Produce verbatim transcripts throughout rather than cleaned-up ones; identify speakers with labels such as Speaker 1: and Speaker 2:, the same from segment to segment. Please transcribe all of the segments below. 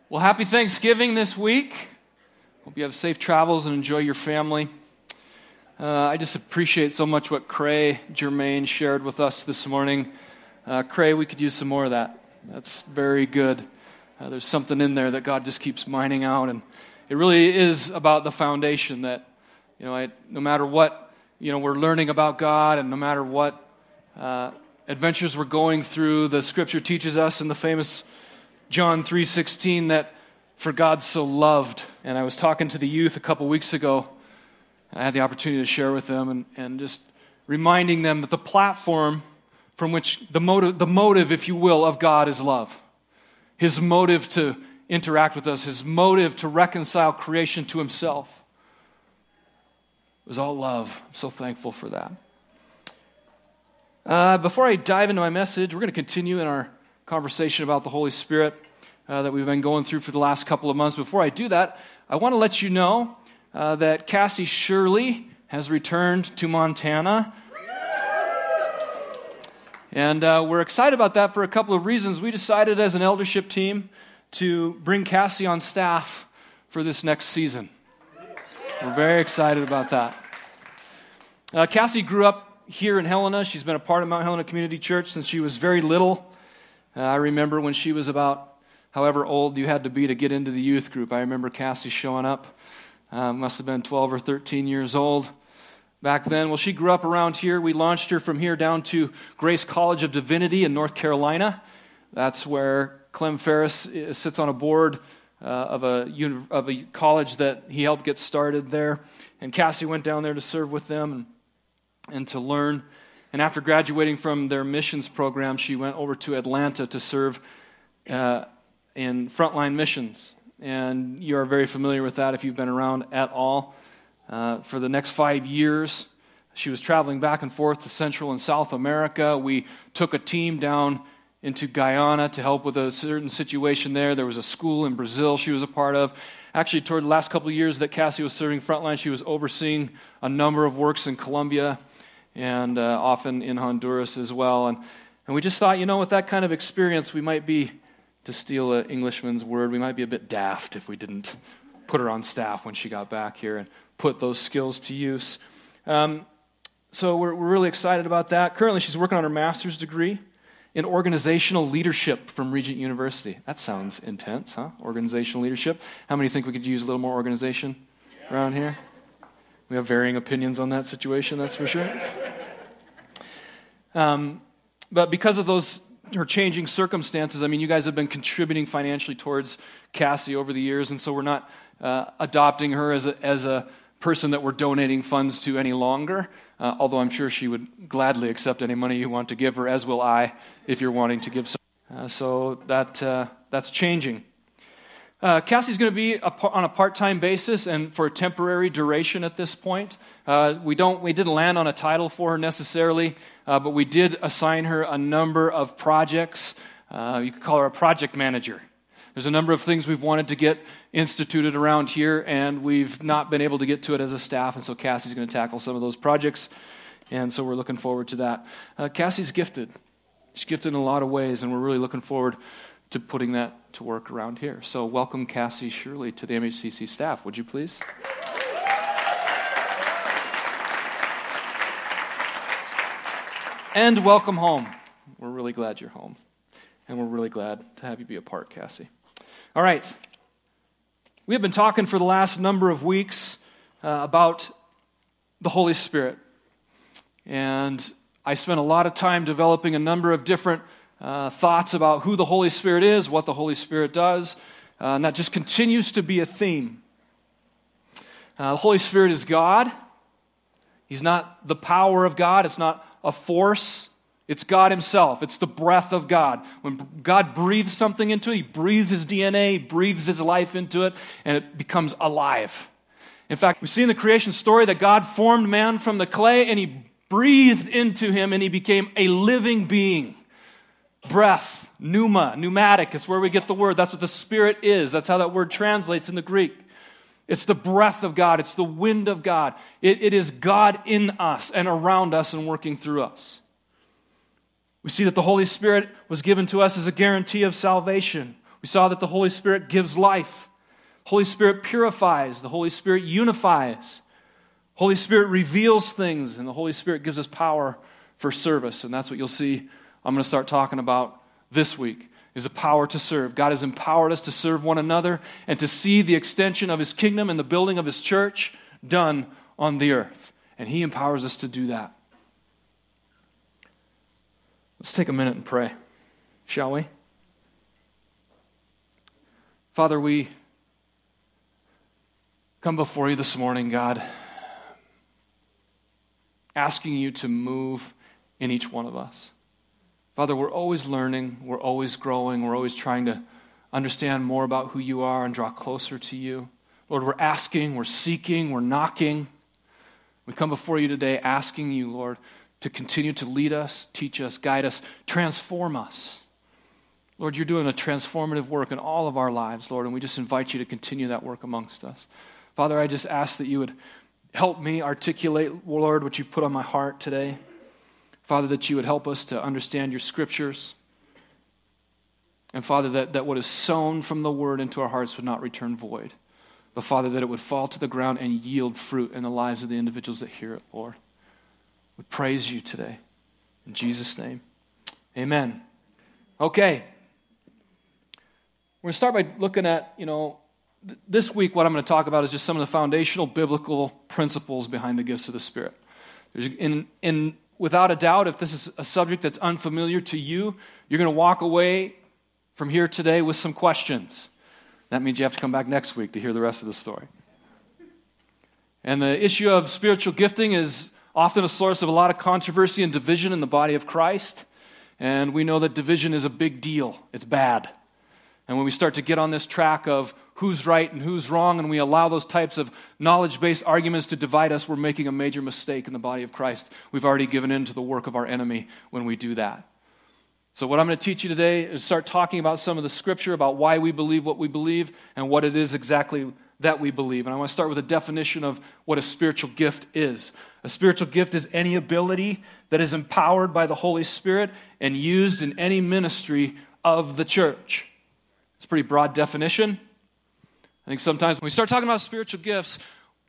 Speaker 1: Well, happy Thanksgiving this week. Hope you have safe travels and enjoy your family. Uh, I just appreciate so much what Cray Germain shared with us this morning. Uh, Cray, we could use some more of that. That's very good. Uh, there's something in there that God just keeps mining out, and it really is about the foundation that, you know, I, no matter what, you know, we're learning about God, and no matter what uh, adventures we're going through, the Scripture teaches us in the famous John three sixteen that for God so loved. And I was talking to the youth a couple weeks ago. I had the opportunity to share with them and, and just reminding them that the platform from which the motive, the motive, if you will, of God is love. His motive to interact with us, his motive to reconcile creation to himself was all love. I'm so thankful for that. Uh, before I dive into my message, we're going to continue in our conversation about the Holy Spirit uh, that we've been going through for the last couple of months. Before I do that, I want to let you know uh, that Cassie Shirley has returned to Montana. And uh, we're excited about that for a couple of reasons. We decided as an eldership team to bring Cassie on staff for this next season. We're very excited about that. Uh, Cassie grew up here in Helena. She's been a part of Mount Helena Community Church since she was very little. Uh, I remember when she was about however old you had to be to get into the youth group. I remember Cassie showing up. Uh, must have been twelve or thirteen years old back then. Well, she grew up around here. We launched her from here down to Grace College of Divinity in North Carolina. That's where Clem Ferris sits on a board uh, of a uni- of a college that he helped get started there. And Cassie went down there to serve with them and, and to learn. And after graduating from their missions program, she went over to Atlanta to serve uh, in frontline missions. And you are very familiar with that if you've been around at all. Uh, for the next five years, she was traveling back and forth to Central and South America. We took a team down into Guyana to help with a certain situation there. There was a school in Brazil she was a part of. Actually, toward the last couple of years that Cassie was serving frontline, she was overseeing a number of works in Colombia and uh, often in Honduras as well. And, and we just thought, you know, with that kind of experience, we might be, to steal an Englishman's word, we might be a bit daft if we didn't put her on staff when she got back here and put those skills to use. Um, so we're, we're really excited about that. Currently, she's working on her master's degree in organizational leadership from Regent University. That sounds intense, huh? Organizational leadership. How many think we could use a little more organization around here? We have varying opinions on that situation, that's for sure. Um, but because of those, her changing circumstances, I mean, you guys have been contributing financially towards Cassie over the years, and so we're not uh, adopting her as a, as a person that we're donating funds to any longer, uh, although I'm sure she would gladly accept any money you want to give her, as will I, if you're wanting to give some. Uh, so that uh, that's changing. Uh, Cassie's going to be a, on a part-time basis and for a temporary duration at this point. Uh, we don't, we didn't land on a title for her necessarily, uh, but we did assign her a number of projects. Uh, you could call her a project manager. There's a number of things we've wanted to get instituted around here, and we've not been able to get to it as a staff, and so Cassie's going to tackle some of those projects, and so we're looking forward to that. Uh, Cassie's gifted. She's gifted in a lot of ways, and we're really looking forward to putting that to work around here. So welcome Cassie Shirley to the M H C C staff, would you please? And welcome home. We're really glad you're home. And we're really glad to have you be a part, Cassie. All right. We have been talking for the last number of weeks uh, about the Holy Spirit. And I spent a lot of time developing a number of different Uh, thoughts about who the Holy Spirit is, what the Holy Spirit does, uh, and that just continues to be a theme. Uh, the Holy Spirit is God. He's not the power of God. It's not a force. It's God himself. It's the breath of God. When God breathes something into it, he breathes his D N A, he breathes his life into it, and it becomes alive. In fact, we see in the creation story that God formed man from the clay, and he breathed into him, and he became a living being. Breath, pneuma, pneumatic, it's where we get the word. That's what the Spirit is. That's how that word translates in the Greek. It's the breath of God. It's the wind of God. It, it is God in us and around us and working through us. We see that the Holy Spirit was given to us as a guarantee of salvation. We saw that the Holy Spirit gives life. Holy Spirit purifies. The Holy Spirit unifies. Holy Spirit reveals things, and the Holy Spirit gives us power for service. And that's what you'll see I'm going to start talking about this week, is a power to serve. God has empowered us to serve one another and to see the extension of His kingdom and the building of His church done on the earth. And He empowers us to do that. Let's take a minute and pray, shall we? Father, we come before you this morning, God, asking you to move in each one of us. Father, we're always learning, we're always growing, we're always trying to understand more about who you are and draw closer to you. Lord, we're asking, we're seeking, we're knocking. We come before you today asking you, Lord, to continue to lead us, teach us, guide us, transform us. Lord, you're doing a transformative work in all of our lives, Lord, and we just invite you to continue that work amongst us. Father, I just ask that you would help me articulate, Lord, what you've put on my heart today. Father, that you would help us to understand your scriptures. And Father, that, that what is sown from the word into our hearts would not return void. But Father, that it would fall to the ground and yield fruit in the lives of the individuals that hear it, Lord. We praise you today. In Jesus' name, amen. Okay. We're going to start by looking at, you know, th- this week what I'm going to talk about is just some of the foundational biblical principles behind the gifts of the Spirit. There's, in, in, without a doubt, if this is a subject that's unfamiliar to you, you're going to walk away from here today with some questions. That means you have to come back next week to hear the rest of the story. And the issue of spiritual gifting is often a source of a lot of controversy and division in the body of Christ. And we know that division is a big deal. It's bad. And when we start to get on this track of who's right and who's wrong, and we allow those types of knowledge-based arguments to divide us, we're making a major mistake in the body of Christ. We've already given in to the work of our enemy when we do that. So what I'm going to teach you today is start talking about some of the scripture, about why we believe what we believe, and what it is exactly that we believe. And I want to start with a definition of what a spiritual gift is. A spiritual gift is any ability that is empowered by the Holy Spirit and used in any ministry of the church. It's a pretty broad definition. I think sometimes when we start talking about spiritual gifts,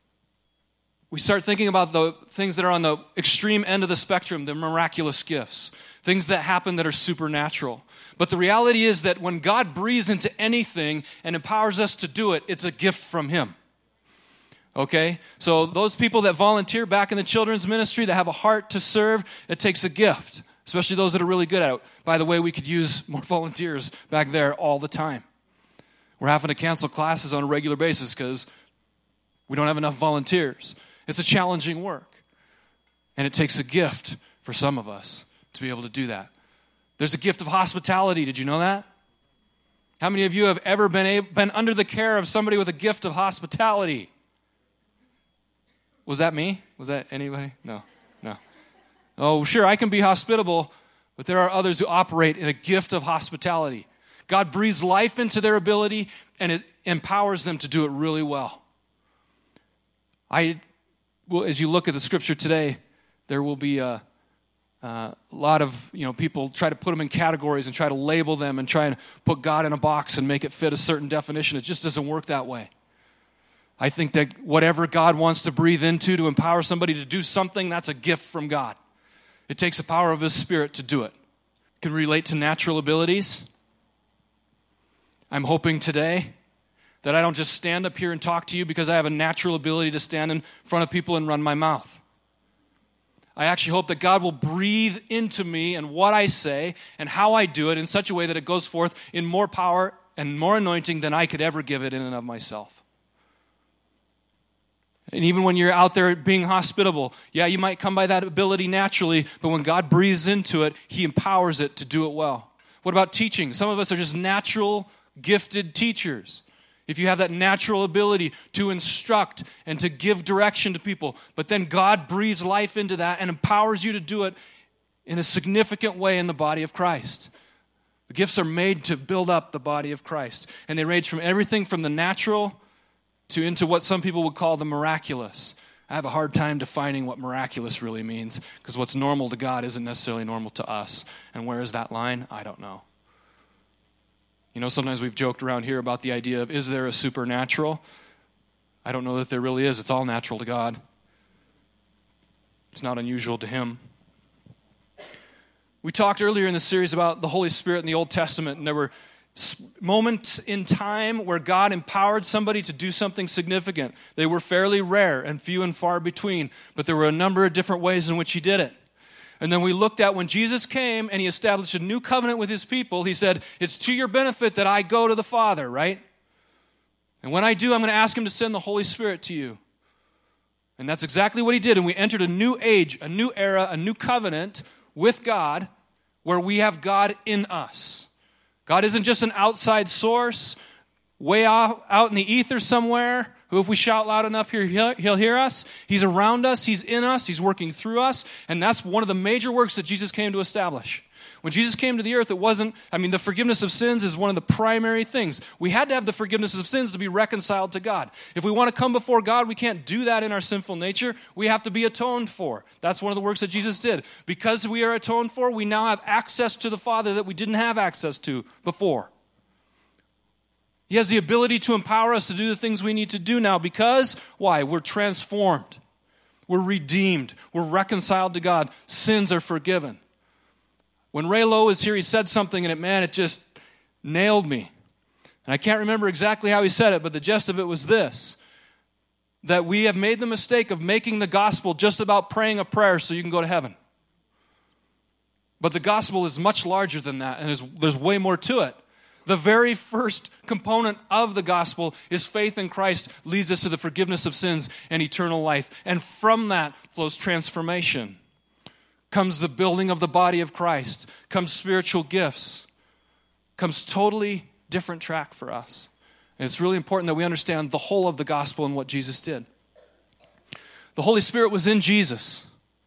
Speaker 1: we start thinking about the things that are on the extreme end of the spectrum, the miraculous gifts, things that happen that are supernatural. But the reality is that when God breathes into anything and empowers us to do it, it's a gift from Him. Okay? So those people that volunteer back in the children's ministry, that have a heart to serve, it takes a gift, especially those that are really good at it. By the way, we could use more volunteers back there all the time. We're having to cancel classes on a regular basis because we don't have enough volunteers. It's a challenging work. And it takes a gift for some of us to be able to do that. There's a gift of hospitality. Did you know that? How many of you have ever been able, been under the care of somebody with a gift of hospitality? Was that me? Was that anybody? No, no. Oh, sure, I can be hospitable, but there are others who operate in a gift of hospitality. God breathes life into their ability, and it empowers them to do it really well. I, well, as you look at the scripture today, there will be a, a lot of, you know, people try to put them in categories and try to label them and try and put God in a box and make it fit a certain definition. It just doesn't work that way. I think that whatever God wants to breathe into to empower somebody to do something, that's a gift from God. It takes the power of His Spirit to do it. It can relate to natural abilities. I'm hoping today that I don't just stand up here and talk to you because I have a natural ability to stand in front of people and run my mouth. I actually hope that God will breathe into me and what I say and how I do it in such a way that it goes forth in more power and more anointing than I could ever give it in and of myself. And even when you're out there being hospitable, yeah, you might come by that ability naturally, but when God breathes into it, He empowers it to do it well. What about teaching? Some of us are just natural, gifted teachers. If you have that natural ability to instruct and to give direction to people, but then God breathes life into that and empowers you to do it in a significant way in the body of Christ. The gifts are made to build up the body of Christ, and they range from everything from the natural to into what some people would call the miraculous. I have a hard time defining what miraculous really means because what's normal to God isn't necessarily normal to us. And where is that line? I don't know. You know, sometimes we've joked around here about the idea of, is there a supernatural? I don't know that there really is. It's all natural to God. It's not unusual to him. We talked earlier in the series about the Holy Spirit in the Old Testament, and there were moments in time where God empowered somebody to do something significant. They were fairly rare and few and far between, but there were a number of different ways in which he did it. And then we looked at when Jesus came and he established a new covenant with his people, he said, it's to your benefit that I go to the Father, right? And when I do, I'm going to ask him to send the Holy Spirit to you. And that's exactly what he did. And we entered a new age, a new era, a new covenant with God where we have God in us. God isn't just an outside source way out, out in the ether somewhere, who if we shout loud enough here, he'll, he'll hear us. He's around us. He's in us. He's working through us. And that's one of the major works that Jesus came to establish. When Jesus came to the earth, it wasn't, I mean, the forgiveness of sins is one of the primary things. We had to have the forgiveness of sins to be reconciled to God. If we want to come before God, we can't do that in our sinful nature. We have to be atoned for. That's one of the works that Jesus did. Because we are atoned for, we now have access to the Father that we didn't have access to before. He has the ability to empower us to do the things we need to do now because, why? We're transformed. We're redeemed. We're reconciled to God. Sins are forgiven. When Ray Lowe was here, he said something, and it, man, it just nailed me. And I can't remember exactly how he said it, but the gist of it was this, that we have made the mistake of making the gospel just about praying a prayer so you can go to heaven. But the gospel is much larger than that, and there's, there's way more to it. The very first component of the gospel is faith in Christ leads us to the forgiveness of sins and eternal life. And from that flows transformation. Comes the building of the body of Christ. Comes spiritual gifts. Comes totally different track for us. And it's really important that we understand the whole of the gospel and what Jesus did. The Holy Spirit was in Jesus.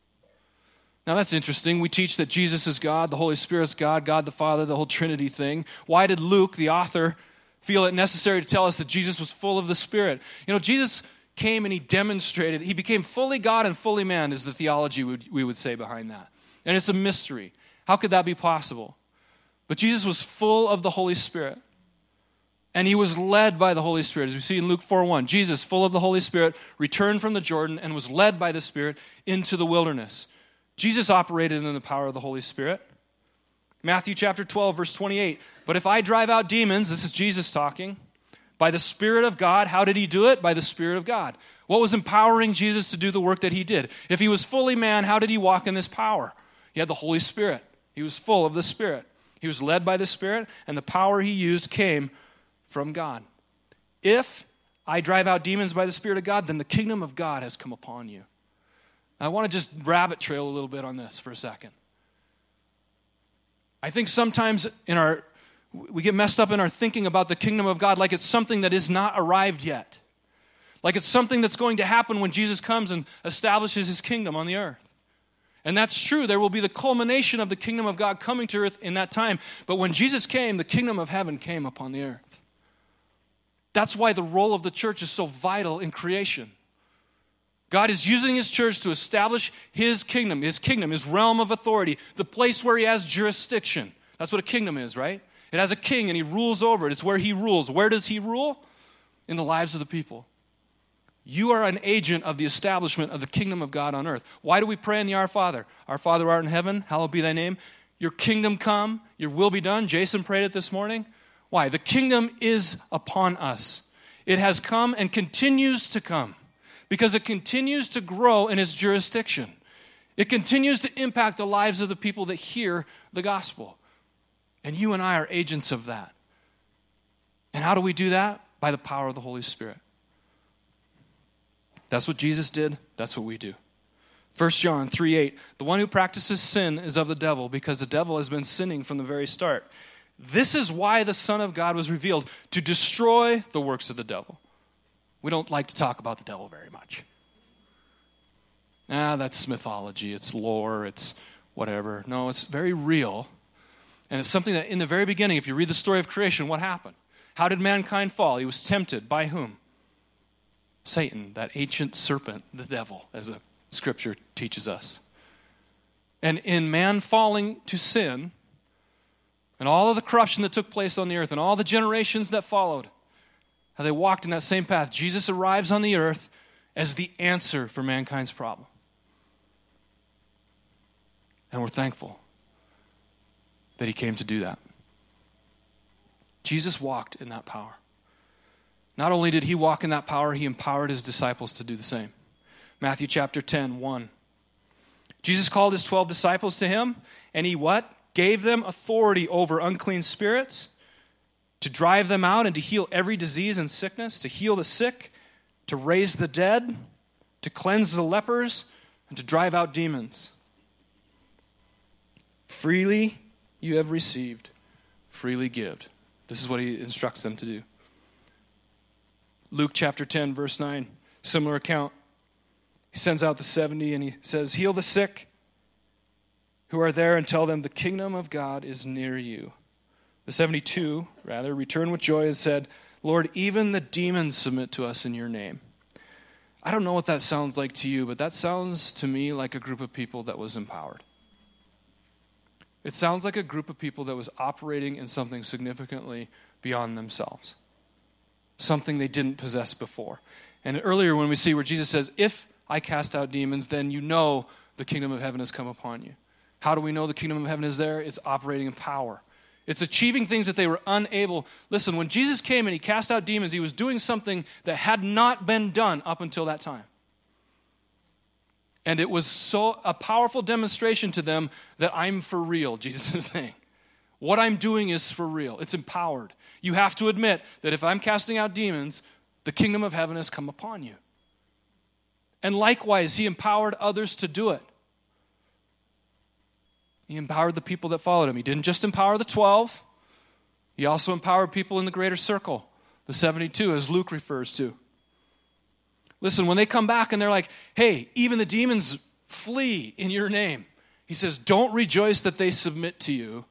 Speaker 1: Now that's interesting. We teach that Jesus is God, the Holy Spirit's God, God the Father, the whole Trinity thing. Why did Luke, the author, feel it necessary to tell us that Jesus was full of the Spirit? You know, Jesus came and he demonstrated, he became fully God and fully man is the theology we would, we would say behind that. And it's a mystery. How could that be possible? But Jesus was full of the Holy Spirit. And he was led by the Holy Spirit. As we see in Luke four one, Jesus, full of the Holy Spirit, returned from the Jordan and was led by the Spirit into the wilderness. Jesus operated in the power of the Holy Spirit. Matthew chapter twelve, verse twenty-eight. But if I drive out demons, this is Jesus talking, by the Spirit of God, how did he do it? By the Spirit of God. What was empowering Jesus to do the work that he did? If he was fully man, how did he walk in this power? He had the Holy Spirit. He was full of the Spirit. He was led by the Spirit, and the power he used came from God. If I drive out demons by the Spirit of God, then the kingdom of God has come upon you. I want to just rabbit trail a little bit on this for a second. I think sometimes in our we get messed up in our thinking about the kingdom of God like it's something that is not arrived yet. Like it's something that's going to happen when Jesus comes and establishes his kingdom on the earth. And that's true. There will be the culmination of the kingdom of God coming to earth in that time. But when Jesus came, the kingdom of heaven came upon the earth. That's why the role of the church is so vital in creation. God is using his church to establish his kingdom, his kingdom, his realm of authority, the place where he has jurisdiction. That's what a kingdom is, right? It has a king and he rules over it. It's where he rules. Where does he rule? In the lives of the people. You are an agent of the establishment of the kingdom of God on earth. Why do we pray in the Our Father? Our Father who art in heaven, hallowed be thy name. Your kingdom come, your will be done. Jason prayed it this morning. Why? The kingdom is upon us. It has come and continues to come. Because it continues to grow in its jurisdiction. It continues to impact the lives of the people that hear the gospel. And you and I are agents of that. And how do we do that? By the power of the Holy Spirit. That's what Jesus did. That's what we do. First John three eight, the one who practices sin is of the devil, because the devil has been sinning from the very start. This is why the Son of God was revealed, to destroy the works of the devil. We don't like to talk about the devil very much. Ah, that's mythology, it's lore, it's whatever. No, it's very real. And it's something that in the very beginning, if you read the story of creation, what happened? How did mankind fall? He was tempted by whom? Satan, that ancient serpent, the devil, as the scripture teaches us. And in man falling to sin, and all of the corruption that took place on the earth and all the generations that followed, how they walked in that same path. Jesus arrives on the earth as the answer for mankind's problem. And we're thankful that he came to do that. Jesus walked in that power. Not only did he walk in that power, he empowered his disciples to do the same. Matthew chapter ten, one. Jesus called his twelve disciples to him, and he what? Gave them authority over unclean spirits, to drive them out and to heal every disease and sickness, to heal the sick, to raise the dead, to cleanse the lepers, and to drive out demons. Freely you have received, freely give. This is what he instructs them to do. Luke chapter ten, verse nine, similar account. He sends out the seventy and he says, heal the sick who are there and tell them the kingdom of God is near you. The seventy-two, rather, returned with joy and said, Lord, even the demons submit to us in your name. I don't know what that sounds like to you, but that sounds to me like a group of people that was empowered. It sounds like a group of people that was operating in something significantly beyond themselves. Something they didn't possess before. And earlier when we see where Jesus says, if I cast out demons, then you know the kingdom of heaven has come upon you. How do we know the kingdom of heaven is there? It's operating in power. It's achieving things that they were unable. Listen, when Jesus came and he cast out demons, he was doing something that had not been done up until that time. And it was so a powerful demonstration to them that I'm for real, Jesus is saying. What I'm doing is for real. It's empowered. You have to admit that if I'm casting out demons, the kingdom of heaven has come upon you. And likewise, he empowered others to do it. He empowered the people that followed him. He didn't just empower the twelve. He also empowered people in the greater circle, the seventy-two, as Luke refers to. Listen, when they come back and they're like, hey, even the demons flee in your name. He says, don't rejoice that they submit to you.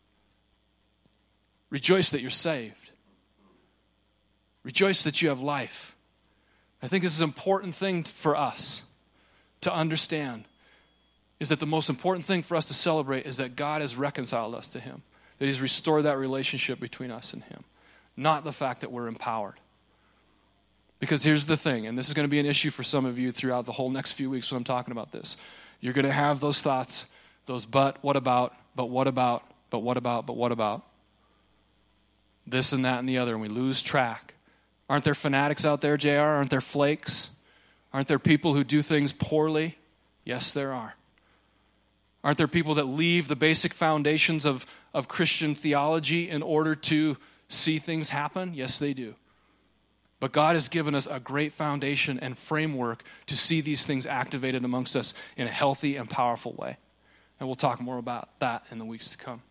Speaker 1: Rejoice that you're saved. Rejoice that you have life. I think this is an important thing for us to understand, is that the most important thing for us to celebrate is that God has reconciled us to him, that he's restored that relationship between us and him, not the fact that we're empowered. Because here's the thing, and this is going to be an issue for some of you throughout the whole next few weeks when I'm talking about this. You're going to have those thoughts, those but, what about, but what about, but what about, but what about, this and that and the other, and we lose track. Aren't there fanatics out there, J R? Aren't there flakes? Aren't there people who do things poorly? Yes, there are. Aren't there people that leave the basic foundations of, of Christian theology in order to see things happen? Yes, they do. But God has given us a great foundation and framework to see these things activated amongst us in a healthy and powerful way. And we'll talk more about that in the weeks to come.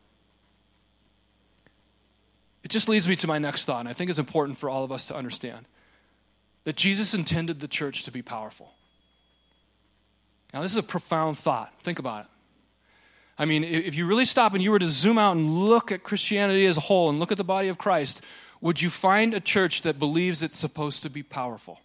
Speaker 1: It just leads me to my next thought, and I think it's important for all of us to understand that Jesus intended the church to be powerful. Now, this is a profound thought. Think about it. I mean, if you really stop and you were to zoom out and look at Christianity as a whole and look at the body of Christ, would you find a church that believes it's supposed to be powerful?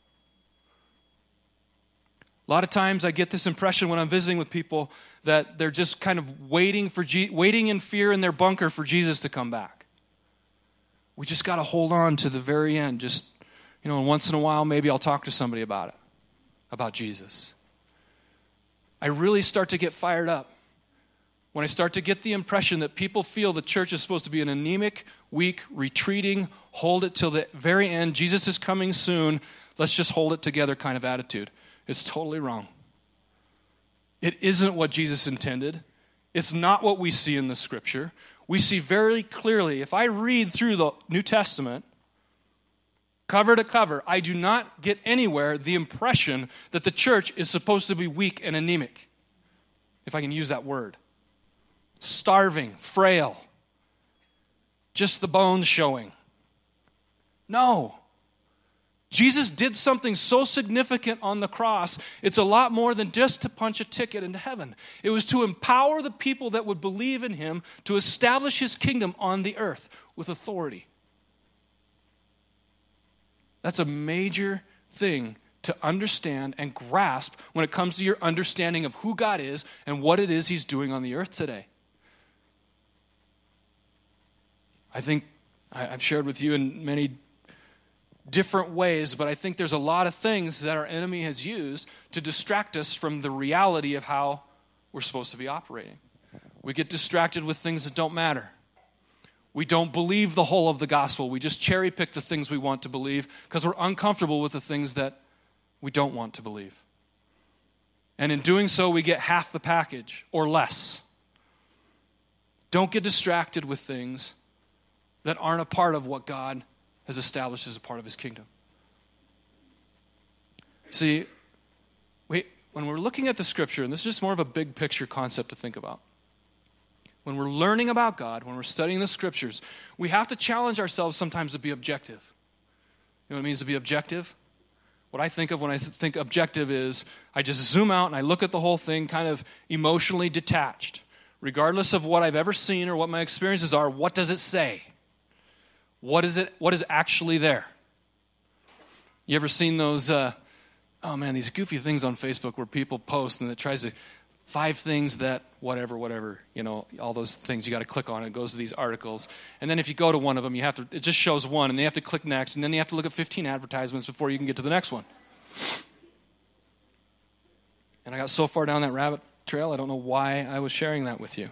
Speaker 1: A lot of times I get this impression when I'm visiting with people that they're just kind of waiting for Je- waiting in fear in their bunker for Jesus to come back. We just got to hold on to the very end. Just, you know, and once in a while maybe I'll talk to somebody about it, about Jesus. I really start to get fired up when I start to get the impression that people feel the church is supposed to be an anemic, weak, retreating, hold it till the very end, Jesus is coming soon, let's just hold it together kind of attitude. It's totally wrong. It isn't what Jesus intended. It's not what we see in the scripture. We see very clearly, if I read through the New Testament, cover to cover, I do not get anywhere the impression that the church is supposed to be weak and anemic, if I can use that word. Starving, frail, just the bones showing. No. Jesus did something so significant on the cross, it's a lot more than just to punch a ticket into heaven. It was to empower the people that would believe in him to establish his kingdom on the earth with authority. That's a major thing to understand and grasp when it comes to your understanding of who God is and what it is he's doing on the earth today. I think I've shared with you in many different ways, but I think there's a lot of things that our enemy has used to distract us from the reality of how we're supposed to be operating. We get distracted with things that don't matter. We don't believe the whole of the gospel. We just cherry pick the things we want to believe because we're uncomfortable with the things that we don't want to believe. And in doing so, we get half the package or less. Don't get distracted with things that aren't a part of what God has established as a part of his kingdom. See, we, when we're looking at the scripture, and this is just more of a big picture concept to think about. When we're learning about God, when we're studying the scriptures, we have to challenge ourselves sometimes to be objective. You know what it means to be objective? What I think of when I think objective is I just zoom out and I look at the whole thing kind of emotionally detached. Regardless of what I've ever seen or what my experiences are, what does it say? What is it? What is actually there? You ever seen those, uh, oh man, these goofy things on Facebook where people post and it tries to, five things that, whatever, whatever, you know, all those things you got to click on. It goes to these articles. And then if you go to one of them, you have to, it just shows one and they have to click next. And then you have to look at fifteen advertisements before you can get to the next one. And I got so far down that rabbit trail, I don't know why I was sharing that with you.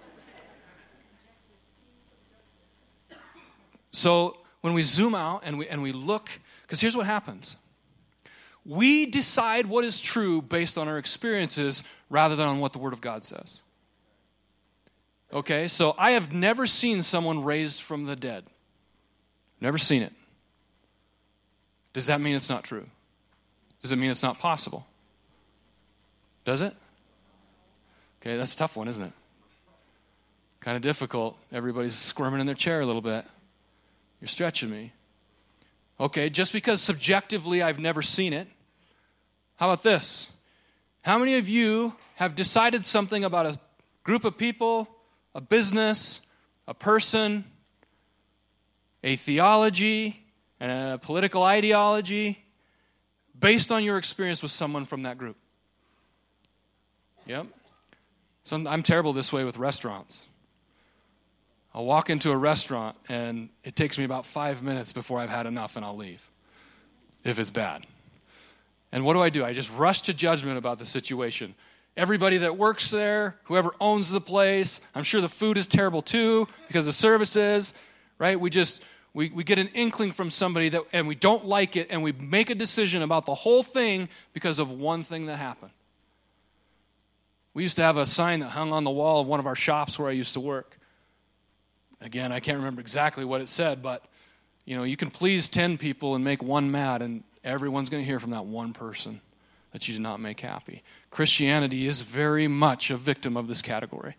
Speaker 1: So when we zoom out and we and we look, because here's what happens. We decide what is true based on our experiences rather than on what the Word of God says. Okay, so I have never seen someone raised from the dead. Never seen it. Does that mean it's not true? Does it mean it's not possible? Does it? Okay, that's a tough one, isn't it? Kind of difficult. Everybody's squirming in their chair a little bit. You're stretching me. Okay, just because subjectively I've never seen it, how about this? How many of you have decided something about a group of people, a business, a person, a theology, and a political ideology based on your experience with someone from that group? Yep. So I'm terrible this way with restaurants. I'll walk into a restaurant and it takes me about five minutes before I've had enough and I'll leave, if it's bad. And what do I do? I just rush to judgment about the situation. Everybody that works there, whoever owns the place, I'm sure the food is terrible too because the service is, right? We just, we, we get an inkling from somebody that, and we don't like it and we make a decision about the whole thing because of one thing that happened. We used to have a sign that hung on the wall of one of our shops where I used to work. Again, I can't remember exactly what it said, but, you know, you can please ten people and make one mad, and everyone's going to hear from that one person that you did not make happy. Christianity is very much a victim of this category.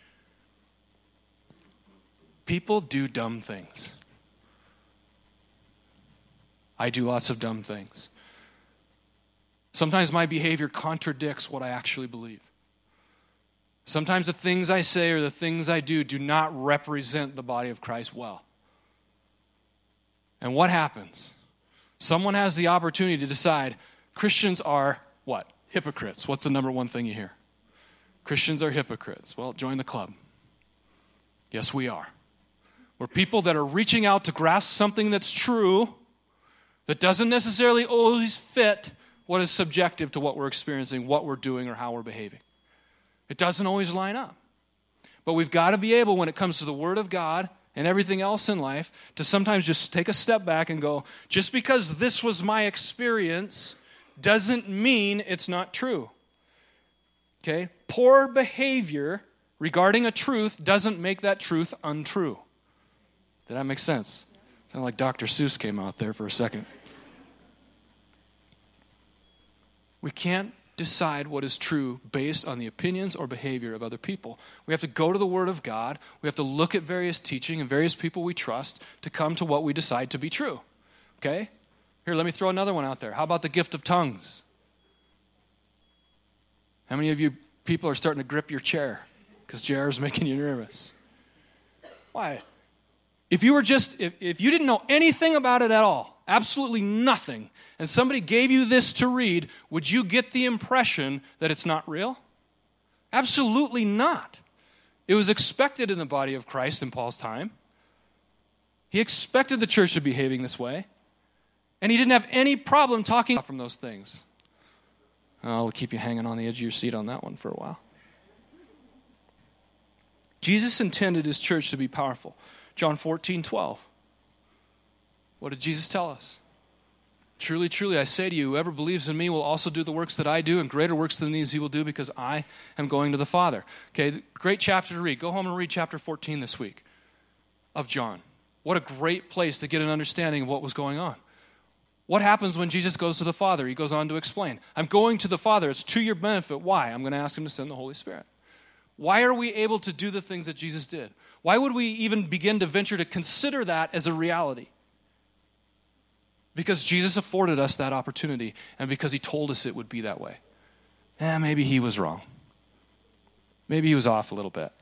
Speaker 1: People do dumb things. I do lots of dumb things. Sometimes my behavior contradicts what I actually believe. Sometimes the things I say or the things I do do not represent the body of Christ well. And what happens? Someone has the opportunity to decide Christians are what? Hypocrites. What's the number one thing you hear? Christians are hypocrites. Well, join the club. Yes, we are. We're people that are reaching out to grasp something that's true that doesn't necessarily always fit what is subjective to what we're experiencing, what we're doing, or how we're behaving. It doesn't always line up. But we've got to be able, when it comes to the Word of God and everything else in life, to sometimes just take a step back and go, just because this was my experience doesn't mean it's not true. Okay? Poor behavior regarding a truth doesn't make that truth untrue. Did that make sense? Sounded like Doctor Seuss came out there for a second. We can't decide what is true based on the opinions or behavior of other people. We have to go to the Word of God. We have to look at various teaching and various people we trust to come to what we decide to be true. Okay? Here, let me throw another one out there. How about the gift of tongues? How many of you people are starting to grip your chair because J R is making you nervous? Why? If you were just, if, if you didn't know anything about it at all, absolutely nothing, and somebody gave you this to read, would you get the impression that it's not real? Absolutely not. It was expected in the body of Christ in Paul's time. He expected the church to be behaving this way. And he didn't have any problem talking from those things. I'll keep you hanging on the edge of your seat on that one for a while. Jesus intended his church to be powerful. John fourteen twelve. What did Jesus tell us? Truly, truly, I say to you, whoever believes in me will also do the works that I do, and greater works than these he will do, because I am going to the Father. Okay, great chapter to read. Go home and read chapter fourteen this week of John. What a great place to get an understanding of what was going on. What happens when Jesus goes to the Father? He goes on to explain. I'm going to the Father. It's to your benefit. Why? I'm going to ask him to send the Holy Spirit. Why are we able to do the things that Jesus did? Why would we even begin to venture to consider that as a reality? Because Jesus afforded us that opportunity, and because he told us it would be that way. Eh, maybe he was wrong. Maybe he was off a little bit.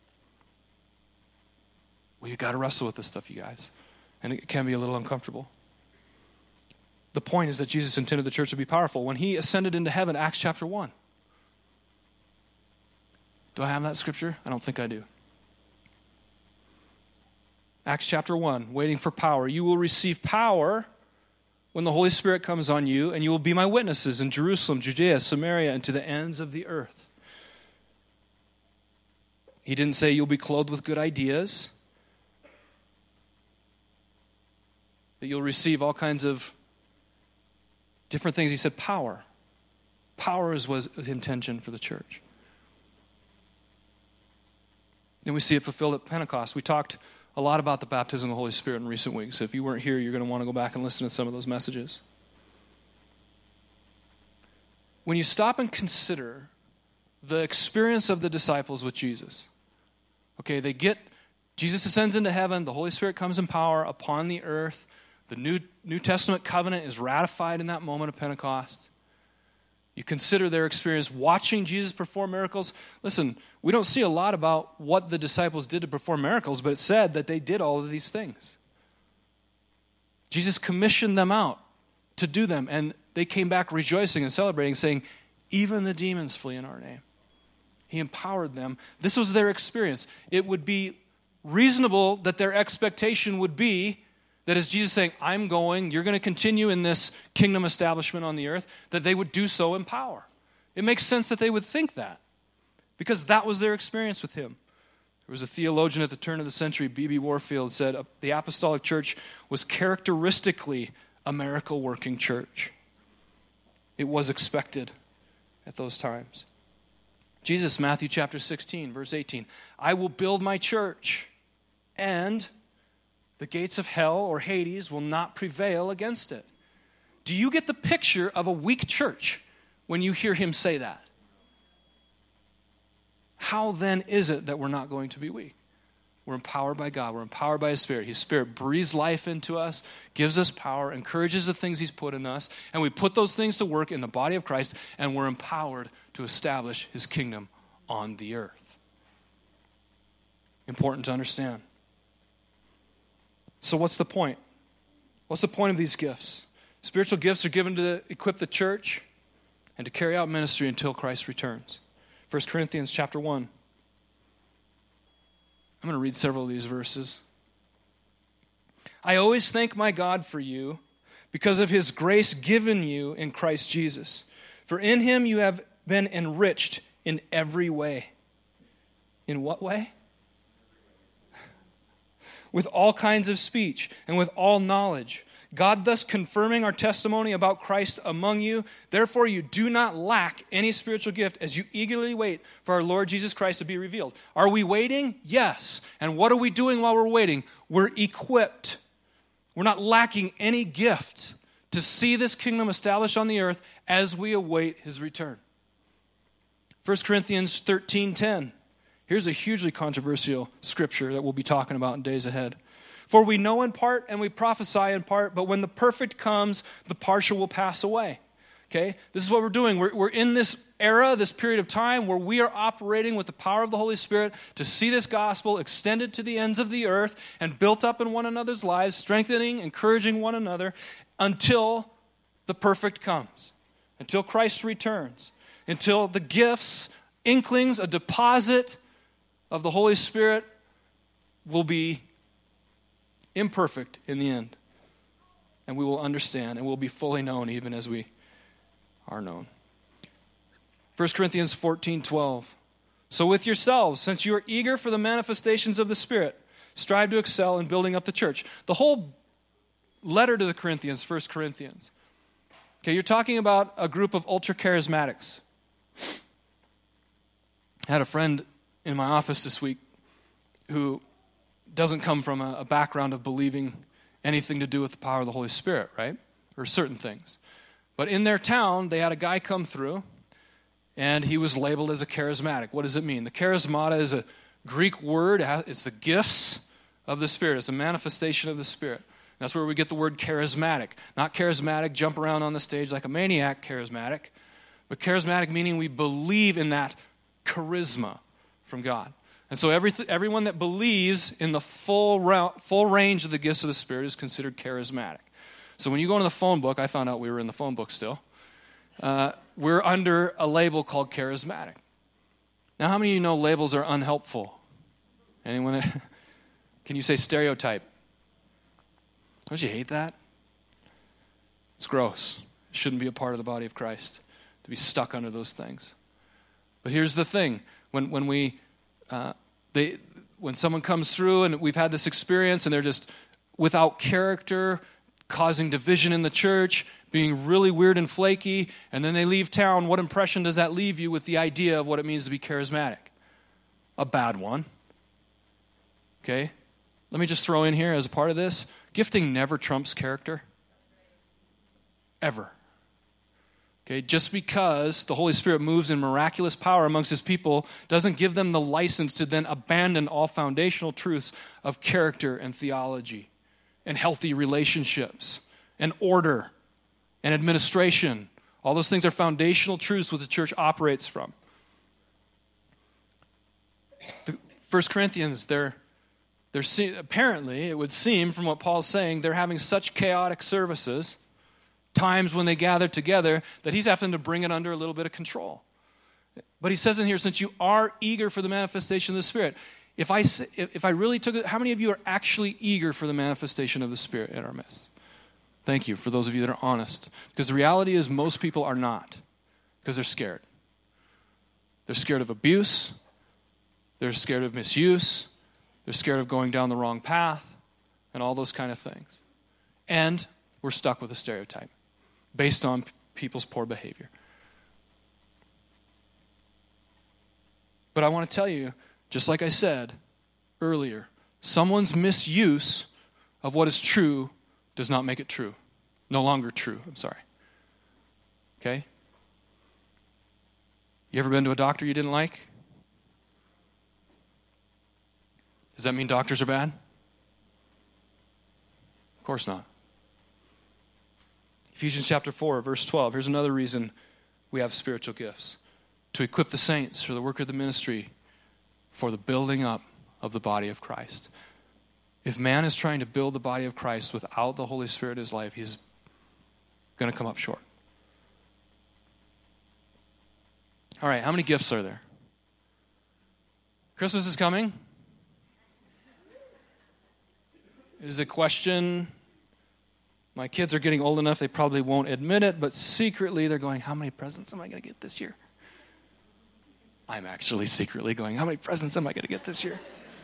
Speaker 1: Well, you've got to wrestle with this stuff, you guys. And it can be a little uncomfortable. The point is that Jesus intended the church to be powerful. When he ascended into heaven, Acts chapter one. Do I have that scripture? I don't think I do. Acts chapter one, waiting for power. You will receive power when the Holy Spirit comes on you, and you will be my witnesses in Jerusalem, Judea, Samaria, and to the ends of the earth. He didn't say you'll be clothed with good ideas, that you'll receive all kinds of different things. He said power. Power is was the intention for the church. And we see it fulfilled at Pentecost. We talked a lot about the baptism of the Holy Spirit in recent weeks. If you weren't here, you're going to want to go back and listen to some of those messages. When you stop and consider the experience of the disciples with Jesus, okay, they get, Jesus ascends into heaven, the Holy Spirit comes in power upon the earth, the New, New Testament covenant is ratified in that moment of Pentecost. You consider their experience watching Jesus perform miracles. Listen, we don't see a lot about what the disciples did to perform miracles, but it said that they did all of these things. Jesus commissioned them out to do them, and they came back rejoicing and celebrating, saying, even the demons flee in our name. He empowered them. This was their experience. It would be reasonable that their expectation would be that as Jesus is saying, I'm going, you're going to continue in this kingdom establishment on the earth, that they would do so in power. It makes sense that they would think that, because that was their experience with him. There was a theologian at the turn of the century, B B Warfield, said the apostolic church was characteristically a miracle-working church. It was expected at those times. Jesus, Matthew chapter sixteen, verse eighteen, I will build my church, and the gates of hell or Hades will not prevail against it. Do you get the picture of a weak church when you hear him say that? How then is it that we're not going to be weak? We're empowered by God. We're empowered by his Spirit. His Spirit breathes life into us, gives us power, encourages the things he's put in us, and we put those things to work in the body of Christ, and we're empowered to establish his kingdom on the earth. Important to understand. So what's the point? What's the point of these gifts? Spiritual gifts are given to equip the church and to carry out ministry until Christ returns. First Corinthians chapter one. I'm going to read several of these verses. I always thank my God for you because of his grace given you in Christ Jesus. For in him you have been enriched in every way. In what way? With all kinds of speech and with all knowledge, God thus confirming our testimony about Christ among you. Therefore you do not lack any spiritual gift as you eagerly wait for our Lord Jesus Christ to be revealed. Are we waiting? Yes. And what are we doing while we're waiting? We're equipped. We're not lacking any gift to see this kingdom established on the earth as we await his return. First Corinthians thirteen ten. Here's a hugely controversial scripture that we'll be talking about in days ahead. For we know in part and we prophesy in part, but when the perfect comes, the partial will pass away. Okay? This is what we're doing. We're, we're in this era, this period of time where we are operating with the power of the Holy Spirit to see this gospel extended to the ends of the earth and built up in one another's lives, strengthening, encouraging one another until the perfect comes, until Christ returns, until the gifts, inklings, a deposit of the Holy Spirit will be imperfect in the end. And we will understand and we'll be fully known even as we are known. First Corinthians fourteen twelve. So with yourselves, since you are eager for the manifestations of the Spirit, strive to excel in building up the church. The whole letter to the Corinthians, First Corinthians. Okay, you're talking about a group of ultra-charismatics. I had a friend in my office this week who doesn't come from a, a background of believing anything to do with the power of the Holy Spirit, right? Or certain things. But in their town, they had a guy come through, and he was labeled as a charismatic. What does it mean? The charismata is a Greek word. It's the gifts of the Spirit. It's a manifestation of the Spirit. That's where we get the word charismatic. Not charismatic, jump around on the stage like a maniac charismatic, but charismatic meaning we believe in that charisma from God. And so every, everyone that believes in the full, full range of the gifts of the Spirit is considered charismatic. So when you go into the phone book, I found out we were in the phone book still, uh, we're under a label called charismatic. Now, how many of you know labels are unhelpful? Anyone? Can you say stereotype? Don't you hate that? It's gross. It shouldn't be a part of the body of Christ to be stuck under those things. But here's the thing. When when we uh, they when someone comes through and we've had this experience and they're just without character, causing division in the church, being really weird and flaky, and then they leave town, what impression does that leave you with the idea of what it means to be charismatic? A bad one. Okay? Let me just throw in here as a part of this, gifting never trumps character. Ever. Okay? Just because the Holy Spirit moves in miraculous power amongst His people doesn't give them the license to then abandon all foundational truths of character and theology and healthy relationships and order and administration. All those things are foundational truths what the church operates from. The First Corinthians, they're, they're apparently, it would seem from what Paul's saying, they're having such chaotic services, times when they gather together, that he's having to bring it under a little bit of control. But he says in here, since you are eager for the manifestation of the Spirit, if I, if I really took it, how many of you are actually eager for the manifestation of the Spirit in our midst? Thank you for those of you that are honest. Because the reality is most people are not. Because they're scared. They're scared of abuse. They're scared of misuse. They're scared of going down the wrong path. And all those kind of things. And we're stuck with a stereotype. Based on people's poor behavior. But I want to tell you, just like I said earlier, someone's misuse of what is true does not make it true. No longer true, I'm sorry. Okay? You ever been to a doctor you didn't like? Does that mean doctors are bad? Of course not. Ephesians chapter four, verse twelve. Here's another reason we have spiritual gifts. To equip the saints for the work of the ministry, for the building up of the body of Christ. If man is trying to build the body of Christ without the Holy Spirit in his life, he's going to come up short. All right, how many gifts are there? Christmas is coming. It is a question. My kids are getting old enough, they probably won't admit it, but secretly they're going, how many presents am I going to get this year? I'm actually secretly going, how many presents am I going to get this year?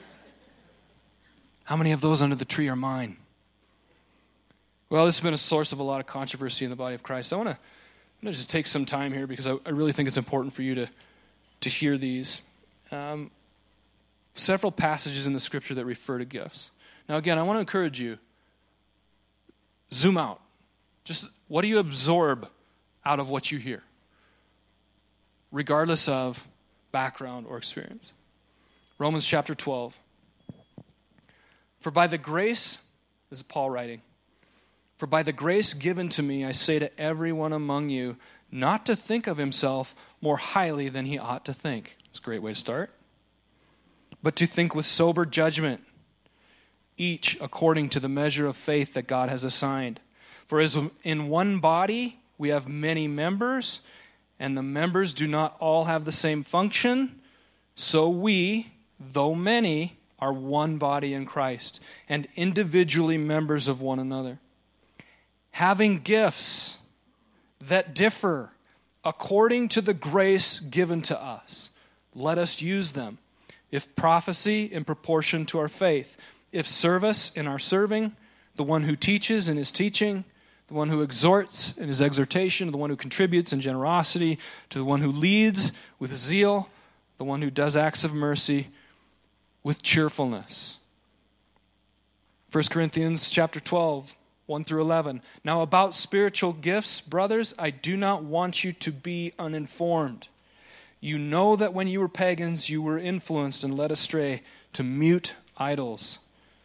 Speaker 1: How many of those under the tree are mine? Well, this has been a source of a lot of controversy in the body of Christ. I want to, I'm going to just take some time here because I, I really think it's important for you to, to hear these. Um, several passages in the Scripture that refer to gifts. Now, again, I want to encourage you, zoom out. Just what do you absorb out of what you hear? Regardless of background or experience. Romans chapter twelve. For by the grace, this is Paul writing, for by the grace given to me, I say to everyone among you, not to think of himself more highly than he ought to think. It's a great way to start. But to think with sober judgment, each according to the measure of faith that God has assigned. For as in one body we have many members, and the members do not all have the same function, so we, though many, are one body in Christ and individually members of one another. Having gifts that differ according to the grace given to us, let us use them. If prophecy, in proportion to our faith. If service, in our serving. The one who teaches in his teaching. The one who exhorts in his exhortation. The one who contributes in generosity. To the one who leads with zeal. The one who does acts of mercy with cheerfulness. First Corinthians chapter twelve, one through eleven. Now about spiritual gifts, brothers, I do not want you to be uninformed. You know that when you were pagans, you were influenced and led astray to mute idols.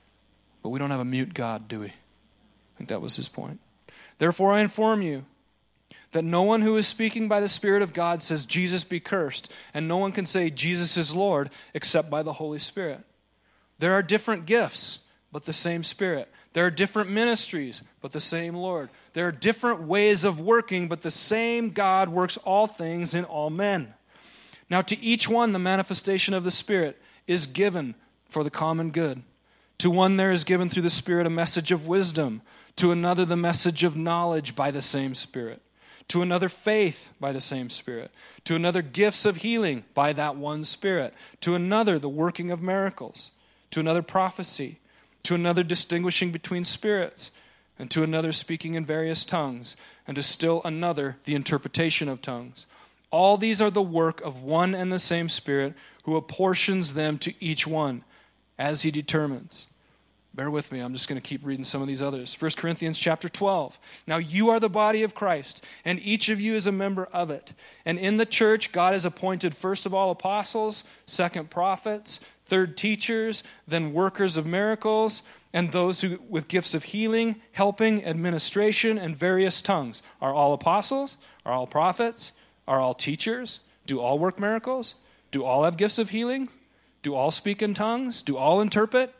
Speaker 1: But we don't have a mute God, do we? I think that was his point. Therefore I inform you that no one who is speaking by the Spirit of God says, Jesus be cursed, and no one can say, Jesus is Lord, except by the Holy Spirit. There are different gifts, but the same Spirit. There are different ministries, but the same Lord. There are different ways of working, but the same God works all things in all men. Now to each one the manifestation of the Spirit is given for the common good. To one there is given through the Spirit a message of wisdom, to another the message of knowledge by the same Spirit, to another faith by the same Spirit, to another gifts of healing by that one Spirit, to another the working of miracles, to another prophecy, to another distinguishing between spirits, and to another speaking in various tongues, and to still another the interpretation of tongues. All these are the work of one and the same Spirit, who apportions them to each one as he determines. Bear with me, I'm just going to keep reading some of these others. First Corinthians chapter twelve. Now you are the body of Christ, and each of you is a member of it. And in the church, God has appointed first of all apostles, second prophets, third teachers, then workers of miracles, and those who with gifts of healing, helping, administration, and various tongues. Are all apostles? Are all prophets? Are all teachers? Do all work miracles? Do all have gifts of healing? Do all speak in tongues? Do all interpret?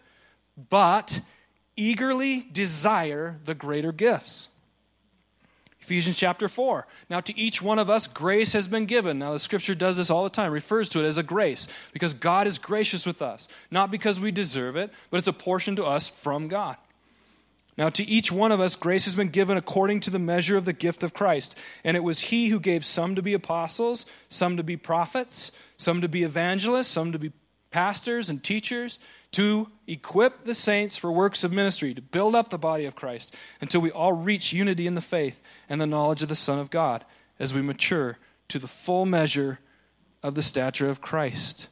Speaker 1: But eagerly desire the greater gifts. Ephesians chapter four. Now to each one of us grace has been given. Now the scripture does this all the time, refers to it as a grace, because God is gracious with us. Not because we deserve it, but it's a portion to us from God. Now to each one of us grace has been given according to the measure of the gift of Christ. And it was he who gave some to be apostles, some to be prophets, some to be evangelists, some to be pastors and teachers, to equip the saints for works of ministry, to build up the body of Christ, until we all reach unity in the faith and the knowledge of the Son of God, as we mature to the full measure of the stature of Christ.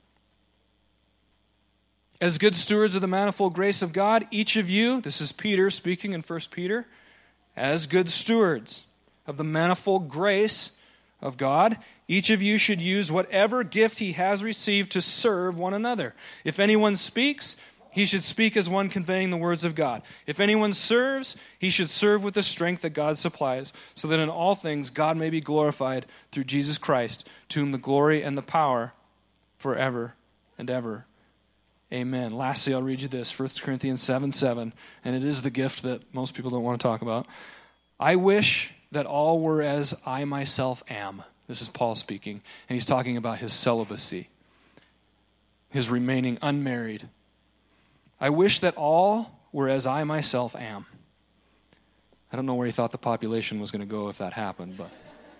Speaker 1: As good stewards of the manifold grace of God, each of you, this is Peter speaking in First Peter, as good stewards of the manifold grace of God, each of you should use whatever gift he has received to serve one another. If anyone speaks, he should speak as one conveying the words of God. If anyone serves, he should serve with the strength that God supplies, so that in all things God may be glorified through Jesus Christ, to whom the glory and the power forever and ever. Amen. Lastly, I'll read you this, First Corinthians seven seven, and it is the gift that most people don't want to talk about. I wish that all were as I myself am. This is Paul speaking, and he's talking about his celibacy, his remaining unmarried. I wish that all were as I myself am. I don't know where he thought the population was going to go if that happened, but